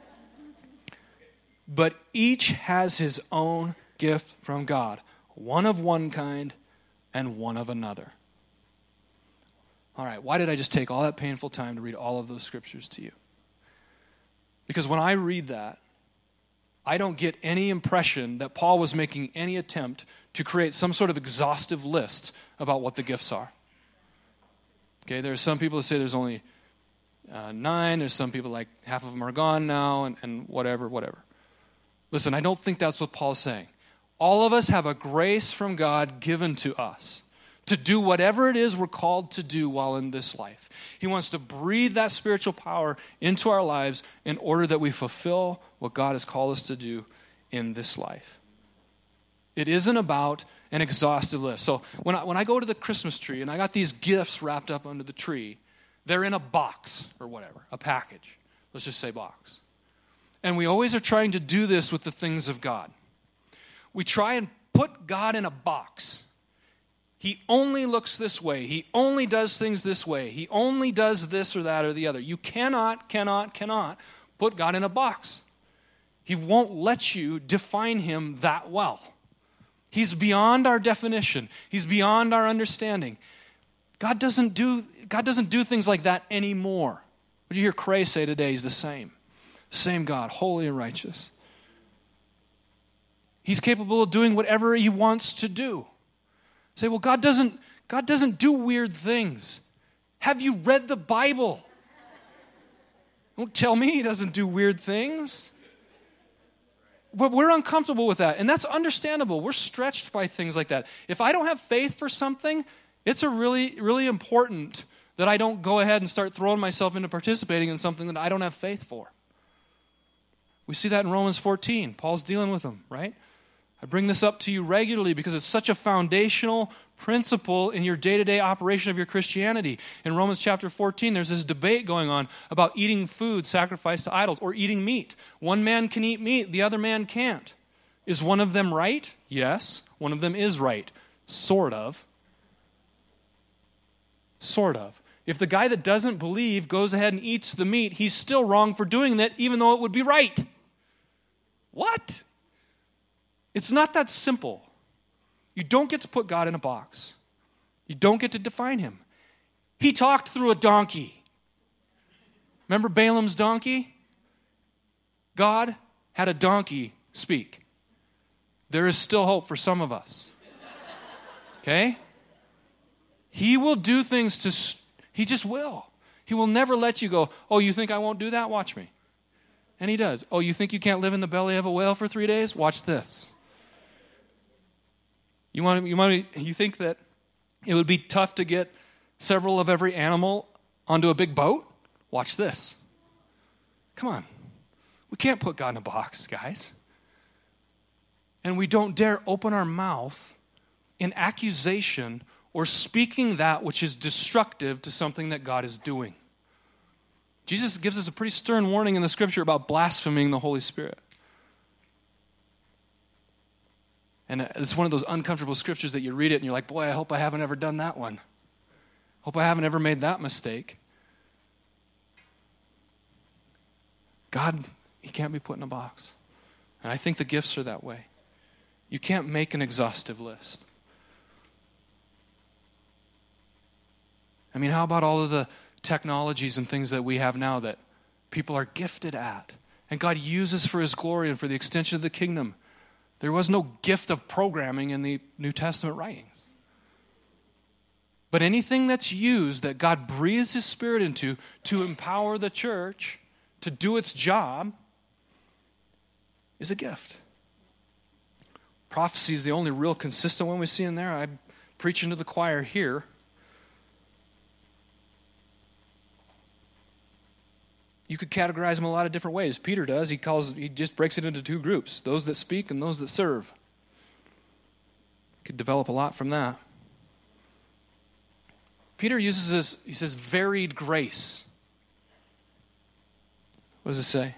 Speaker 1: but each has his own gift from God, one of one kind and one of another. All right, why did I just take all that painful time to read all of those scriptures to you? Because when I read that, I don't get any impression that Paul was making any attempt to create some sort of exhaustive list about what the gifts are. Okay, there are some people that say there's only uh, nine. There's some people like half of them are gone now, and, and whatever, whatever. Listen, I don't think that's what Paul's saying. All of us have a grace from God given to us to do whatever it is we're called to do while in this life. He wants to breathe that spiritual power into our lives in order that we fulfill what God has called us to do in this life. It isn't about an exhaustive list. So when I, when I go to the Christmas tree and I got these gifts wrapped up under the tree, they're in a box or whatever, a package. Let's just say box. And we always are trying to do this with the things of God. We try and put God in a box He only looks this way. He only does things this way. He only does this or that or the other. You cannot, cannot, cannot put God in a box. He won't let you define him that well. He's beyond our definition. He's beyond our understanding. God doesn't do, God doesn't do things like that anymore. What you hear Cray say today, he's the same. Same God, holy and righteous. He's capable of doing whatever he wants to do. Say, well, God doesn't, God doesn't do weird things. Have you read the Bible? Don't tell me he doesn't do weird things. But we're uncomfortable with that, and that's understandable. We're stretched by things like that. If I don't have faith for something, it's a really, really important that I don't go ahead and start throwing myself into participating in something that I don't have faith for. We see that in Romans fourteen. Paul's dealing with them, right? I bring this up to you regularly because it's such a foundational principle in your day-to-day operation of your Christianity. In Romans chapter fourteen, there's this debate going on about eating food sacrificed to idols or eating meat. One man can eat meat, the other man can't. Is one of them right? Yes. One of them is right. Sort of. Sort of. If the guy that doesn't believe goes ahead and eats the meat, he's still wrong for doing that, even though it would be right. What? It's not that simple. You don't get to put God in a box. You don't get to define him. He talked through a donkey. Remember Balaam's donkey? God had a donkey speak. There is still hope for some of us. Okay? He will do things to, he just will. He will never let you go, oh, you think I won't do that? Watch me. And he does. Oh, you think you can't live in the belly of a whale for three days? Watch this. You want, you want, you think that it would be tough to get several of every animal onto a big boat? Watch this. Come on. We can't put God in a box, guys. And we don't dare open our mouth in accusation or speaking that which is destructive to something that God is doing. Jesus gives us a pretty stern warning in the scripture about blaspheming the Holy Spirit. And it's one of those uncomfortable scriptures that you read it and you're like, boy, I hope I haven't ever done that one. Hope I haven't ever made that mistake. God, he can't be put in a box. And I think the gifts are that way. You can't make an exhaustive list. I mean, how about all of the technologies and things that we have now that people are gifted at and God uses for his glory and for the extension of the kingdom? There was no gift of programming in the New Testament writings. But anything that's used that God breathes his Spirit into to empower the church to do its job is a gift. Prophecy is the only real consistent one we see in there. I'm preaching to the choir here. You could categorize them a lot of different ways. Peter does. He calls. He just breaks it into two groups: those that speak and those that serve. Could develop a lot from that. Peter uses this. He says varied grace. What does it say?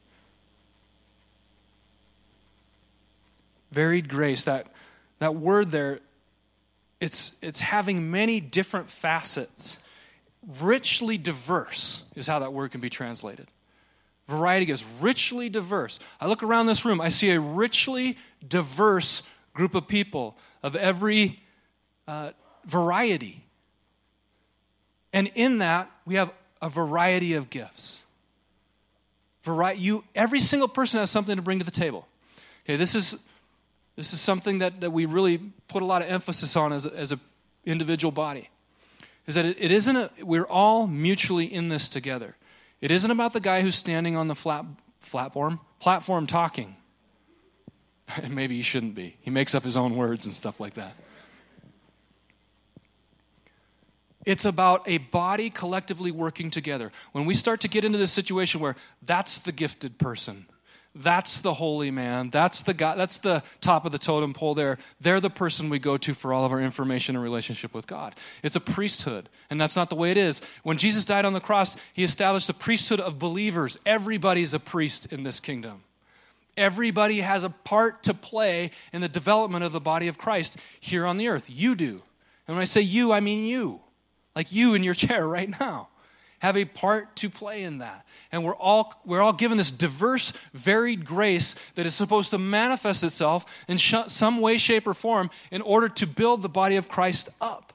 Speaker 1: Varied grace. That that word there. It's it's having many different facets. Richly diverse is how that word can be translated. Variety is richly diverse. I look around this room, I see a richly diverse group of people of every uh, variety. And in that, we have a variety of gifts. Vari- you, every single person has something to bring to the table. Okay, this is this is something that, that we really put a lot of emphasis on as a, as an individual body. Is that it, it isn't a, we're all mutually in this together. It isn't about the guy who's standing on the flat, platform, platform talking. And maybe he shouldn't be. He makes up his own words and stuff like that. It's about a body collectively working together. When we start to get into this situation where that's the gifted person, that's the holy man, that's the guy, that's the top of the totem pole there. They're the person we go to for all of our information and relationship with God. It's a priesthood, and that's not the way it is. When Jesus died on the cross, he established the priesthood of believers. Everybody's a priest in this kingdom. Everybody has a part to play in the development of the body of Christ here on the earth. You do. And when I say you, I mean you. Like you in your chair right now have a part to play in that. And we're all we're all given this diverse, varied grace that is supposed to manifest itself in sh- some way, shape, or form in order to build the body of Christ up.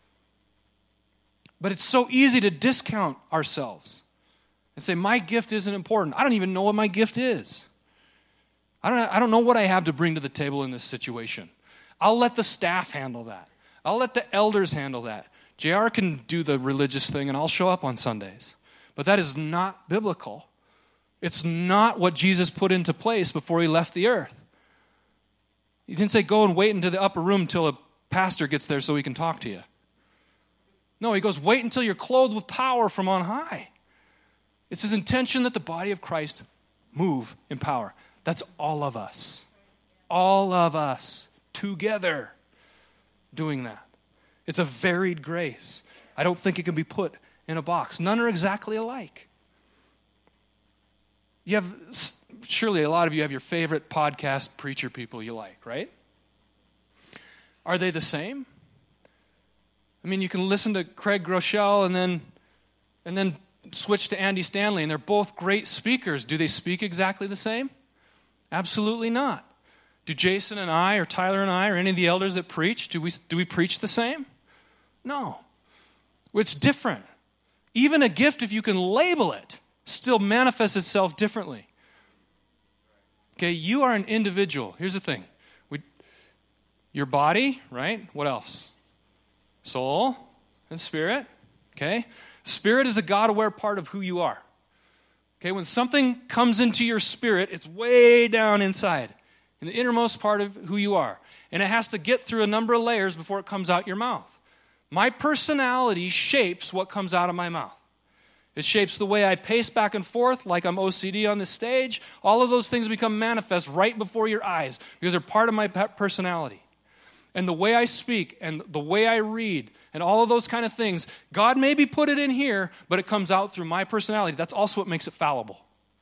Speaker 1: But it's so easy to discount ourselves and say, my gift isn't important. I don't even know what my gift is. I don't, I don't know what I have to bring to the table in this situation. I'll let the staff handle that. I'll let the elders handle that. J R can do the religious thing, and I'll show up on Sundays. But that is not biblical. It's not what Jesus put into place before he left the earth. He didn't say, go and wait into the upper room till a pastor gets there so he can talk to you. No, he goes, wait until you're clothed with power from on high. It's his intention that the body of Christ move in power. That's all of us. All of us together doing that. It's a varied grace. I don't think it can be put in a box. None are exactly alike. You have, surely a lot of you have your favorite podcast preacher people you like, right? Are they the same? I mean, you can listen to Craig Groeschel and then, and then switch to Andy Stanley, and they're both great speakers. Do they speak exactly the same? Absolutely not. Do Jason and I, or Tyler and I, or any of the elders that preach, do we, do we preach the same? No. It's different. Even a gift, if you can label it, still manifests itself differently. Okay, you are an individual. Here's the thing. We, your body, right? What else? Soul and spirit. Okay? Spirit is the God-aware part of who you are. Okay, when something comes into your spirit, it's way down inside, in the innermost part of who you are. And it has to get through a number of layers before it comes out your mouth. My personality shapes what comes out of my mouth. It shapes the way I pace back and forth like I'm O C D on this stage. All of those things become manifest right before your eyes because they're part of my personality. And the way I speak and the way I read and all of those kind of things, God maybe put it in here, but it comes out through my personality. That's also what makes it fallible.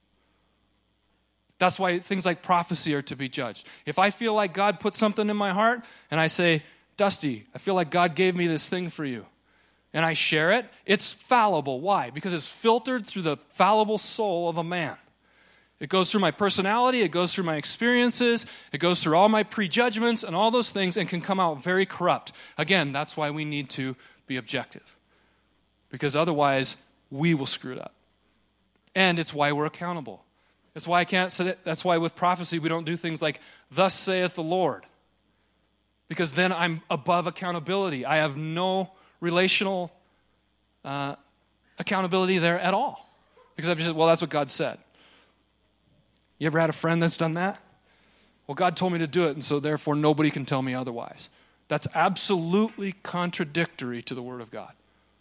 Speaker 1: That's why things like prophecy are to be judged. If I feel like God put something in my heart and I say, Dusty, I feel like God gave me this thing for you, and I share it, it's fallible. Why? Because it's filtered through the fallible soul of a man. It goes through my personality, it goes through my experiences, it goes through all my prejudgments and all those things and can come out very corrupt. Again, that's why we need to be objective. Because otherwise, we will screw it up. And it's why we're accountable. That's why I can't say it. That's why with prophecy we don't do things like, thus saith the Lord. Because then I'm above accountability. I have no relational uh, accountability there at all. Because I've just said, well, that's what God said. You ever had a friend that's done that? Well, God told me to do it, and so therefore nobody can tell me otherwise. That's absolutely contradictory to the Word of God.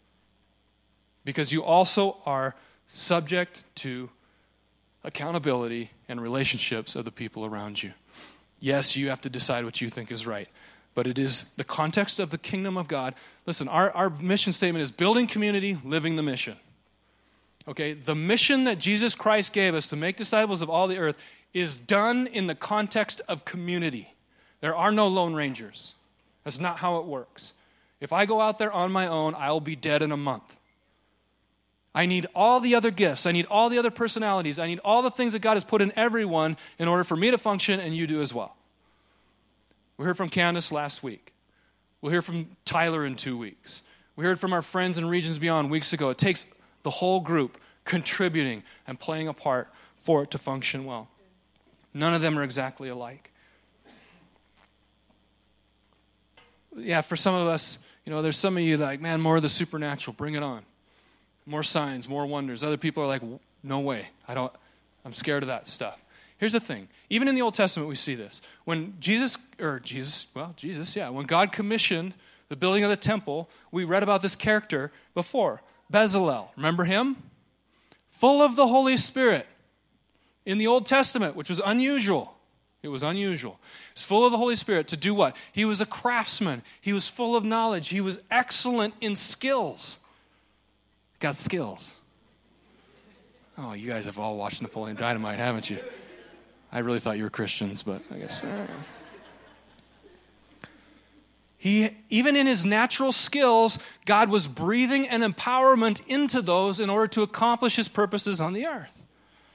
Speaker 1: Because you also are subject to accountability and relationships of the people around you. Yes, you have to decide what you think is right. But it is the context of the kingdom of God. Listen, our, our mission statement is building community, living the mission. Okay, the mission that Jesus Christ gave us to make disciples of all the earth is done in the context of community. There are no lone rangers. That's not how it works. If I go out there on my own, I'll be dead in a month. I need all the other gifts. I need all the other personalities. I need all the things that God has put in everyone in order for me to function and you do as well. We heard from Candace last week. We'll hear from Tyler in two weeks. We heard from our friends in Regions Beyond weeks ago. It takes the whole group contributing and playing a part for it to function well. None of them are exactly alike. Yeah, for some of us, you know, there's some of you like, man, more of the supernatural, bring it on. More signs, more wonders. Other people are like, no way. I don't, I'm scared of that stuff. Here's the thing. Even in the Old Testament, we see this. When Jesus, or Jesus, well, Jesus, yeah. When God commissioned the building of the temple, we read about this character before. Bezalel. Remember him? Full of the Holy Spirit. In the Old Testament, which was unusual. It was unusual. He was full of the Holy Spirit to do what? He was a craftsman. He was full of knowledge. He was excellent in skills. Got skills. Oh, you guys have all watched Napoleon Dynamite, haven't you? I really thought you were Christians, but I guess. He, even in his natural skills, God was breathing an empowerment into those in order to accomplish his purposes on the earth.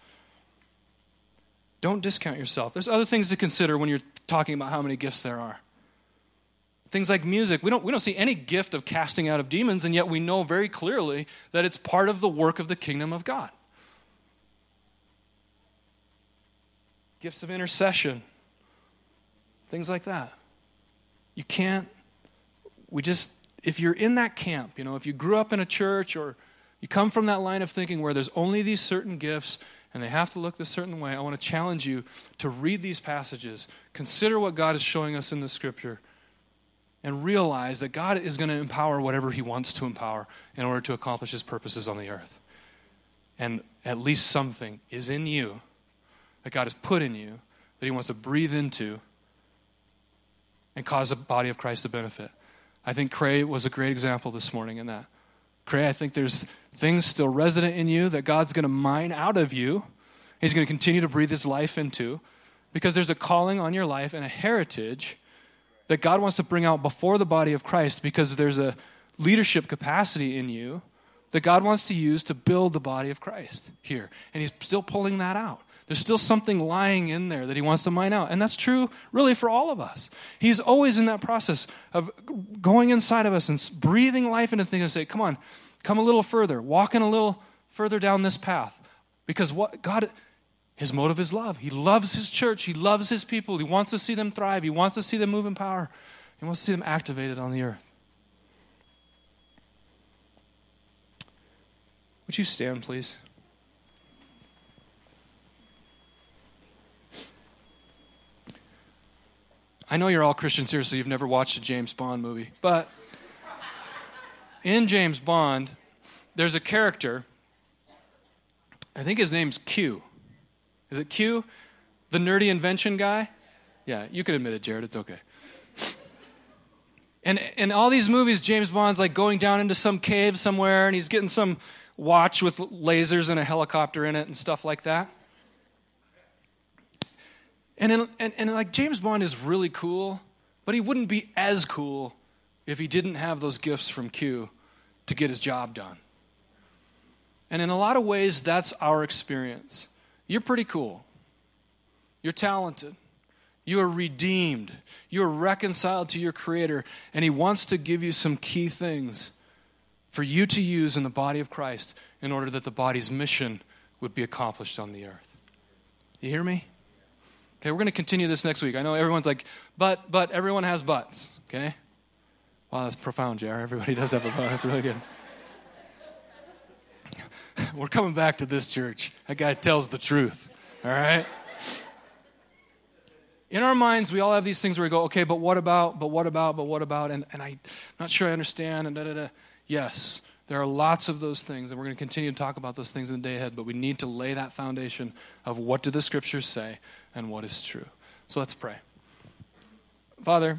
Speaker 1: Don't discount yourself. There's other things to consider when you're talking about how many gifts there are. Things like music. We don't, we don't see any gift of casting out of demons, and yet we know very clearly that it's part of the work of the kingdom of God. Gifts of intercession. Things like that. You can't, we just, if you're in that camp, you know, if you grew up in a church or you come from that line of thinking where there's only these certain gifts and they have to look this certain way, I want to challenge you to read these passages, consider what God is showing us in the Scripture, and realize that God is going to empower whatever he wants to empower in order to accomplish his purposes on the earth. And at least something is in you that God has put in you that he wants to breathe into and cause the body of Christ to benefit. I think Cray was a great example this morning in that. Cray, I think there's things still resident in you that God's going to mine out of you. He's going to continue to breathe his life into, because there's a calling on your life and a heritage that God wants to bring out before the body of Christ, because there's a leadership capacity in you that God wants to use to build the body of Christ here. And he's still pulling that out. There's still something lying in there that he wants to mine out. And that's true really for all of us. He's always in that process of going inside of us and breathing life into things and say, come on, come a little further. Walk in a little further down this path. Because what God, his motive is love. He loves his church. He loves his people. He wants to see them thrive. He wants to see them move in power. He wants to see them activated on the earth. Would you stand, please? I know you're all Christians here, so you've never watched a James Bond movie. But in James Bond, there's a character, I think his name's Q. Is it Q? The nerdy invention guy? Yeah, you can admit it, Jared. It's okay. And in all these movies, James Bond's like going down into some cave somewhere, and he's getting some watch with lasers and a helicopter in it and stuff like that. And, in, and and like James Bond is really cool, but he wouldn't be as cool if he didn't have those gifts from Q to get his job done. And in a lot of ways, that's our experience. You're pretty cool. You're talented. You are redeemed. You are reconciled to your Creator, and he wants to give you some key things for you to use in the body of Christ in order that the body's mission would be accomplished on the earth. You hear me? Okay, we're going to continue this next week. I know everyone's like, but, but, everyone has butts, okay? Wow, that's profound, J R. Everybody does have a butt. That's really good. We're coming back to this church. That guy tells the truth, all right? In our minds, we all have these things where we go, okay, but what about, but what about, but what about, and, and I'm not sure I understand, and da-da-da. Yes, there are lots of those things, and we're going to continue to talk about those things in the day ahead, but we need to lay that foundation of what do the Scriptures say and what is true. So let's pray. Father,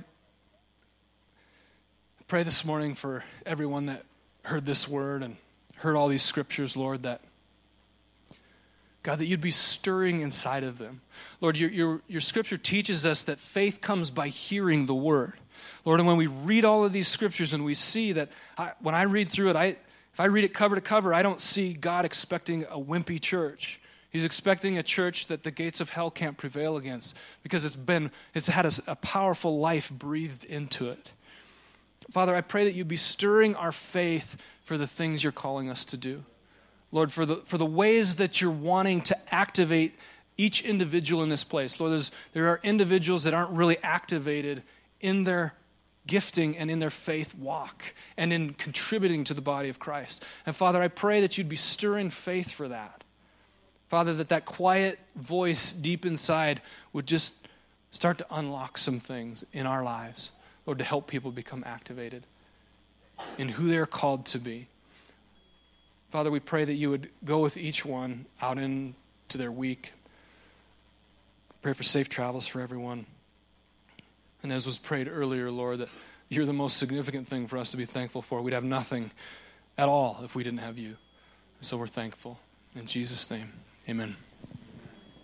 Speaker 1: I pray this morning for everyone that heard this word and heard all these Scriptures, Lord, that God, that you'd be stirring inside of them. Lord, your, your, your Scripture teaches us that faith comes by hearing the word. Lord, and when we read all of these Scriptures and we see that, I, when I read through it, I, if I read it cover to cover, I don't see God expecting a wimpy church. He's expecting a church that the gates of hell can't prevail against because it's been, it's had a, a powerful life breathed into it. Father, I pray that you'd be stirring our faith for the things you're calling us to do. Lord, for the for the ways that you're wanting to activate each individual in this place. Lord, there's, there are individuals that aren't really activated in their gifting and in their faith walk and in contributing to the body of Christ. And Father, I pray that you'd be stirring faith for that. Father, that that quiet voice deep inside would just start to unlock some things in our lives, Lord, to help people become activated in who they're called to be. Father, we pray that you would go with each one out into their week. Pray for safe travels for everyone. And as was prayed earlier, Lord, that you're the most significant thing for us to be thankful for. We'd have nothing at all if we didn't have you. So we're thankful. In Jesus' name, amen.